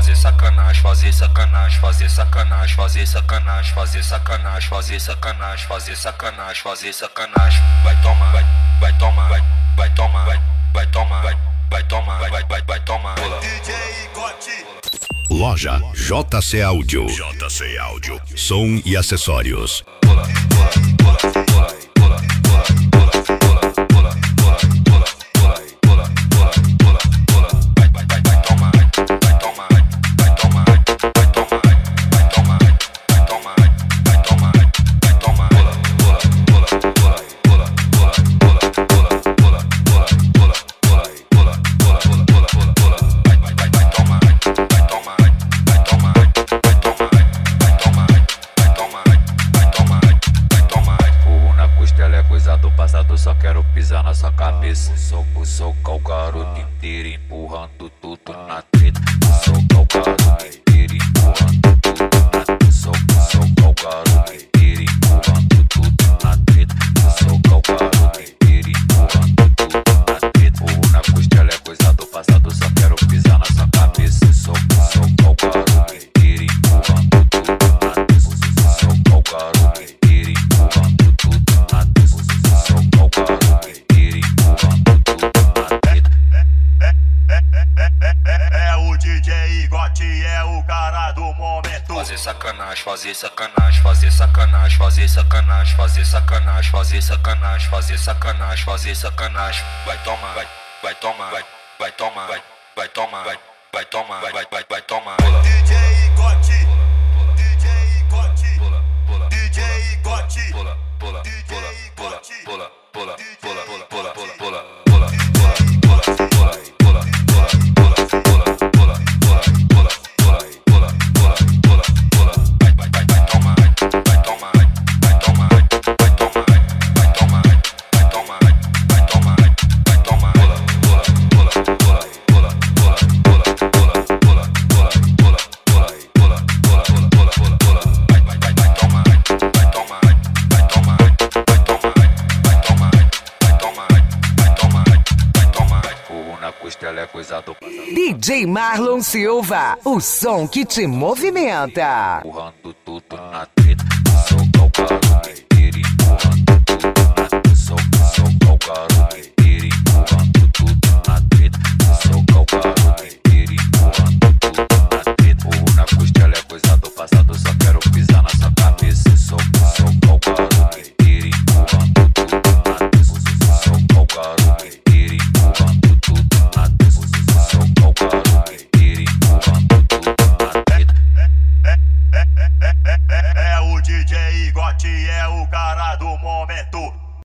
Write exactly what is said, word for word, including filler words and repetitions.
fazer sacanagem, fazer sacanagem, fazer sacanagem, fazer sacanagem, fazer sacanagem, fazer sacanagem, fazer sacanagem, fazer sacanagem. Vai tomar, vai, vai tomar, vai, vai tomar, vai, vai tomar, vai, vai tomar, vai, vai, vai, vai tomar. D J Gotti. Loja J C Áudio. J C Áudio. Som e acessórios. Pula, pula, pula, pula, pula, pula, pula, pula, pula, pula, pula, pula, pula, pula, pula. Vai, vai, vai, vai tomar, vai tomar, vai tomar, vai tomar, vai tomar, vai tomar, vai tomar, vai tomar. Pula, pula, pula, pula, pula, pula, pula, pula, pula, pula, pula, pula, pula, pula, pula, pula, pula. Vai, vai, vai, vai tomar, vai tomar, vai tomar, vai tomar, vai tomar, vai tomar, vai tomar, vai tomar. Fogo na costela é coisa do passado, só quero pisar na sua cabeça. Soco, soco, o garoto inteiro empurrando tudo na treta. Soco, o garoto inteiro empurrando tudo na treta. Soco, soco, o garoto inteiro empurrando tudo na treta. Soco, o garoto inteiro empurrando tudo na treta. Fogo na costela é coisa do passado, só quero pisar na sua cabeça. Soco, soco, o garoto inteiro empurrando tudo na treta. Soco, o garoto inteiro empurrando tudo na treta. Soco, o garoto inteiro empurrando tudo na treta. É o D J Gotti, é o cara do momento. Fazer sacanagem, fazer sacanagem, fazer sacanagem, fazer sacanagem, fazer sacanagem, fazer sacanagem, fazer sacanagem, fazer sacanagem. Vai tomar, vai, vai tomar, vai, vai tomar, vai, vai tomar, vai, vai tomar, vai, vai, vai, vai tomar. D J Gotti, D J Gotti, D J Gotti, Pula, pula, D J pula, pula, Gotti, pula, pula, D J pula, pula, pula, Gotti. pula, pula, pula, pula, pula, pula, pula, pula, pula, pula, pula, pula, pula, pula, pula, pula. Vai, vai, vai, vai tomar, vai tomar, vai tomar, vai tomar, vai tomar, vai tomar, vai tomar, vai tomar. Pula, pula, pula, pula, pula, pula, pula, pula, pula, pula, pula, pula, pula, pula, pula, pula, pula. Vai, vai, vai, vai tomar, vai tomar, vai tomar, vai tomar, vai tomar, vai tomar, vai tomar, vai tomar. Fogo na costela é coisa do passado, D J Marlon Silva, o som que te movimenta. empurrando tudo na treta. Soco, o garoto inteiro empurrando tudo na treta. Soco, soco, o garoto inteiro empurrando tudo na treta. Soco, o garoto inteiro empurrando tudo na treta. Fogo na costela é coisa do passado, só quero pisar na sua cabeça. Soco, soco, o garoto inteiro empurrando tudo na treta. Soco, o garoto inteiro empurrando tudo na treta. Soco, o garoto inteiro empurrando tudo na treta. É o D J